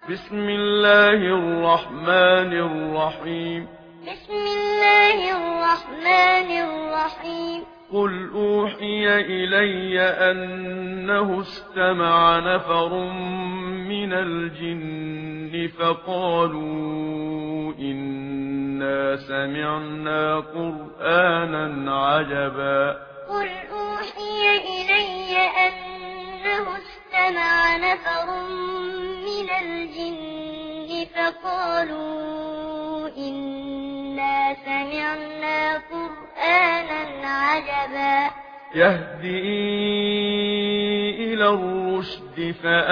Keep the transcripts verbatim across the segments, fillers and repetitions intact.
بسم الله الرحمن الرحيم بسم الله الرحمن الرحيم قل أوحي إلي أنه استمع نفر من الجن فقالوا إنا سمعنا قرآنا عجبا قل أوحي إلي أنه استمع نفر من الجن فقالوا إنا سمعنا قرآنا عجبا يهدي إلى الرشد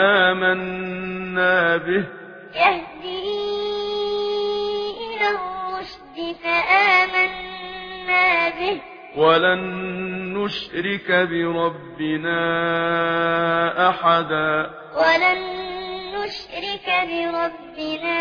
فآمنا به يهدي إلى الرشد فآمنا به ولن نشرك بربنا أحدا ولن نشرك بربنا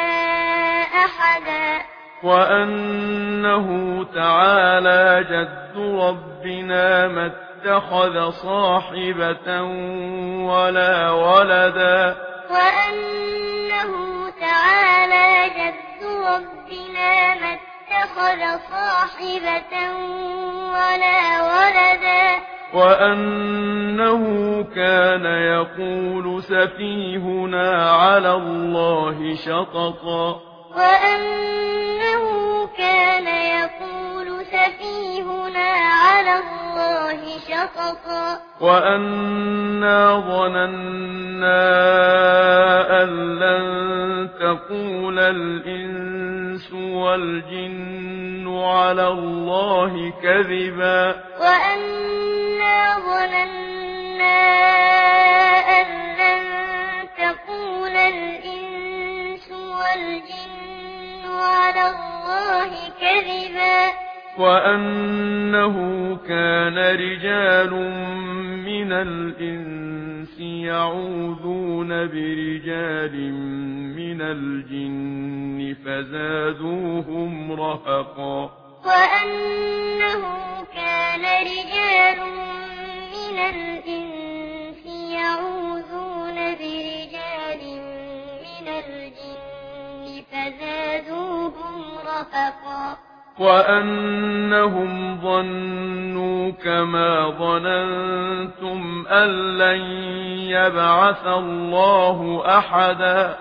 أحدا وأنه تعالى جد ربنا ما اتخذ صاحبة ولا ولدا وأنه تعالى جد ربنا ما اتخذ صاحبة ولا ولدا وأنه كان يقول سفيهنا على الله شططا وأنه كان يقول سفيهنا على الله شططا وأنا ظننا أن لن تقول الإنس والجن على الله كذبا وأنا ظننا أن لن تقول الإنس والجن على الله كذبا وأنه كان رجال من الإنس يعوذون برجال من الجن فزادوهم رهقا وأنه كان رجال من الإنس يعوذون برجال من الجن فزادوهم رهقا وأنهم ظنوا كما ظننتم أن لن يبعث الله أحدا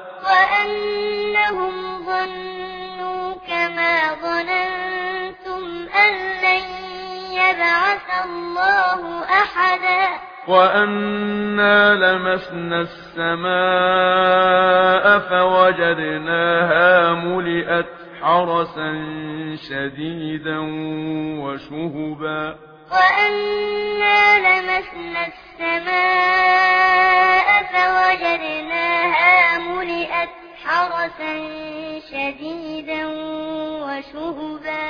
وأنهم ظنوا كما ظننتم أن لن يبعث الله أحدا وأنا لمسنا السماء فوجدناها ملئت حرسا شديدا وشهبا وأنا لمسنا السماء فوجدناها ملئت حرسا شديدا وشهبا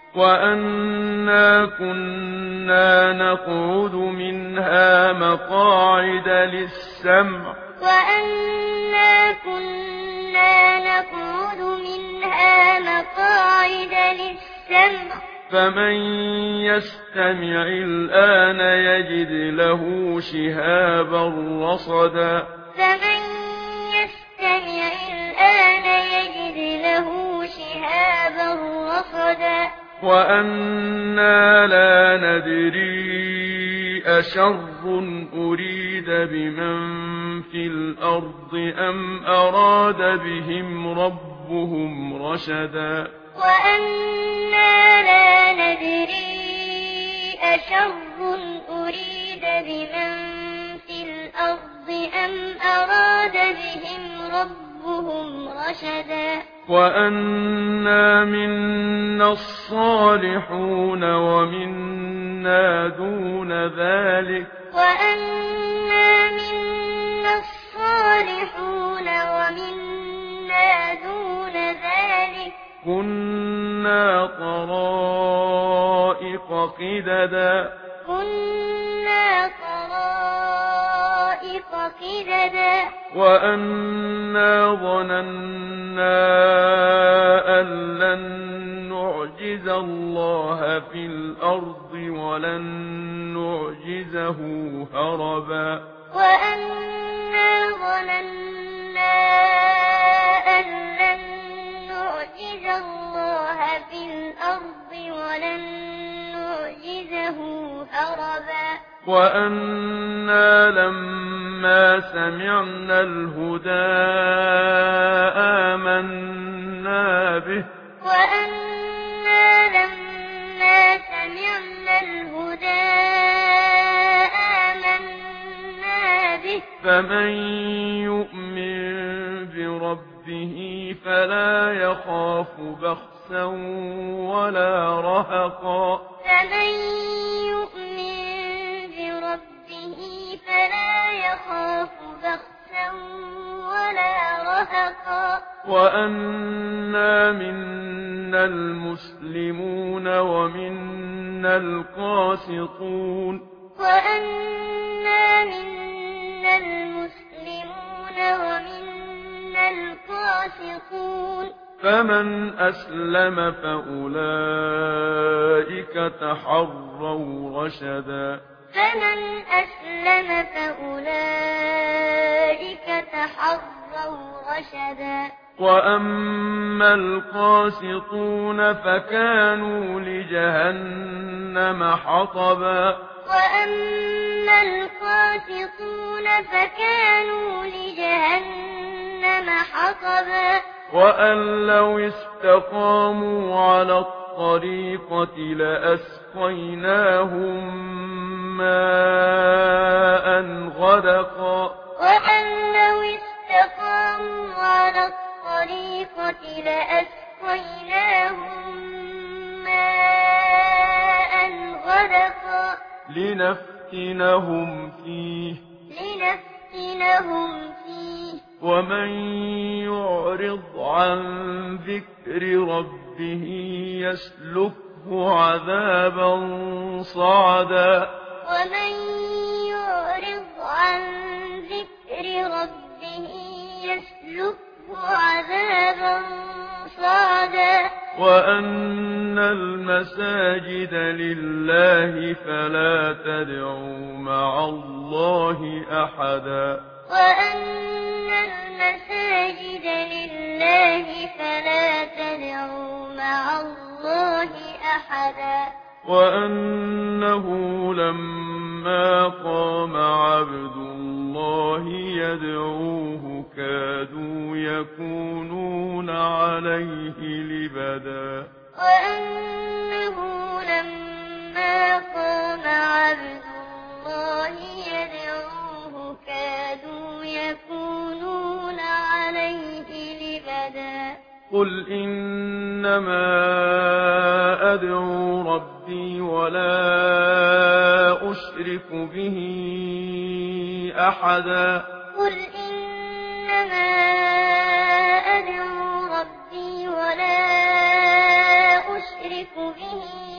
وأنا كنا نقعد منها مقاعد للسمع وأنا كنا نقعد منها مقاعد للسمع فمن يستمع الآن يجد له شهابا رصدا فمن يستمع الآن يجد له شهابا رصدا وأنا لا ندري أشر أريد بمن في الأرض أم أراد بهم ربهم رشدا وأنا لا ندري أشر أريد بمن في الأرض أم أراد بهم ربهم رشدا وأنا منا الصالحون ومنا دون ذلك وأنا منا الصالحون ومنا دون ذلك كنا طرائق قددا كنا طرائق قددا وأنا ظننا أن لن نعجز الله في الأرض ولن نعجزه هربا وأنا ظننا وأنا لما سمعنا الهدى آمنا به وأنا لما سمعنا الهدى آمنا به فمن يؤمن بربه فلا يخاف بخسا ولا رهقا فمن يؤمن بربه فلا يخاف بخسا ولا رهقا وأنا منا المسلمون ومنا القاسطون وأنا منا المسلمون ومنا القاسطون فمن أسلم فأولئك تحروا رشدا فمن أسلم فأولئك تحروا رشدا وأما القاسطون فكانوا لجهنم حطبا وأما القاسطون فكانوا لجهنم حطبا وأن لو استقاموا على الطريقة لأسقيناهم ماء غدقا وأن لو استقاموا على الطريقة لأسقيناهم ماء غدقا لنفتنهم فيه لنفتنهم فيه ومن يعرض عن ذكر ربه يسلكه عذابا صعدا ومن يعرض عن ذكر ربه يسلكه عذابا صعدا وأن المساجد لله فلا تدعوا مع الله أحدا وأن المساجد لله فلا تدعوا مع الله أحدا وأنه لما قام عبد الله يدعوه كادوا يكونون عليه لبدا وأنه لما قام عبد الله يدعوه كادوا يكونون عليه لبدا قل إنما أدعو ربي ولا أشرك به أحدا قل إنما أدعو ربي ولا أشرك به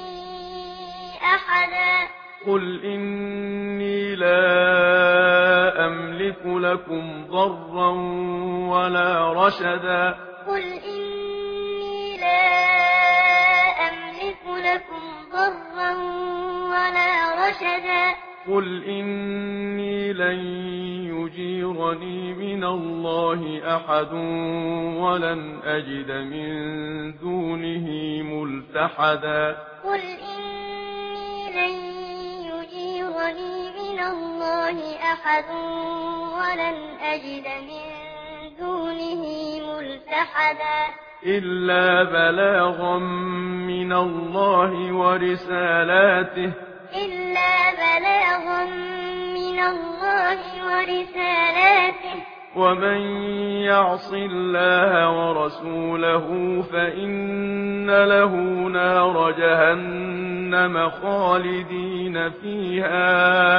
أحدا قل إني لا أملك لكم ضرا ولا رشدا قل إني لا أملك لكم ضرا ولا رشدا قل إني لن يجيرني من الله أحد ولن أجد من دونه ملتحدا قل إني لن يجيرني من الله أحد ولن أجد من دونه ملتحدا إلا بلاغا من الله ورسالاته إلا بلاغا من الله ورسالاته ومن يعص الله ورسوله فإن له نار جهنم خالدين فيها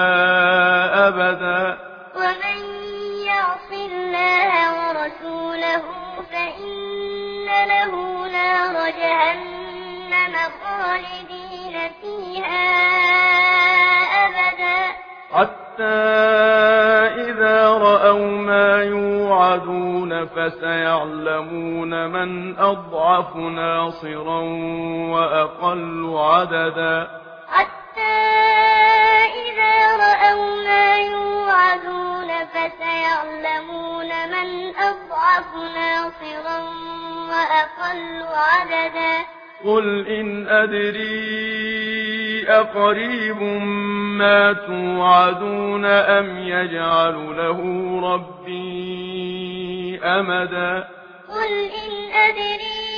أبدا ومن يعص الله ورسوله فإن له نار جهنم خالدين فيها أبدا حتى إذا رأوا ما يوعدون فسيعلمون من أضعف ناصرا وأقل عددا حتى إذا رأوا ما يوعدون فسيعلمون من أضعف ناصرا وأقل عددا قل إن أدري أقريب ما توعدون أم يجعل له ربي أمدا قل إن أدري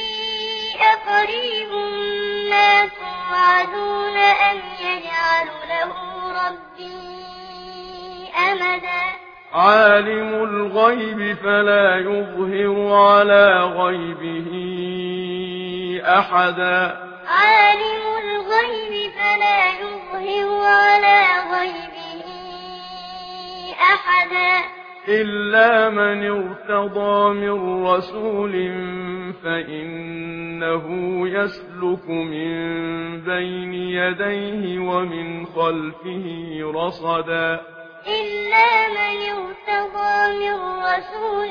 أقريب ما توعدون أم يجعل له ربي أمدا عالم الغيب فلا يظهر على غيبه أحدا عالم الغيب فلا يظهر على غيبه أحدا إلا من ارتضى من رسول فإنه يسلك من بين يديه ومن خلفه رصدا إلا من ارتضى من رسول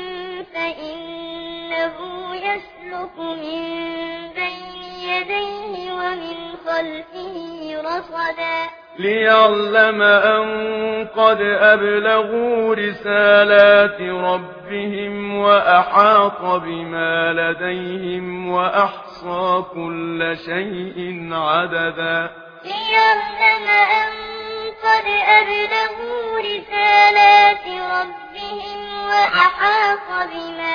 فإنه يسلك من بين يديه ومن خلفه رصدا ليعلم أن قد أبلغوا رسالات ربهم وأحاط بما لديهم وأحصى كل شيء عددا ليعلم أن قد أبلغوا رسالات ربهم وأحاط بما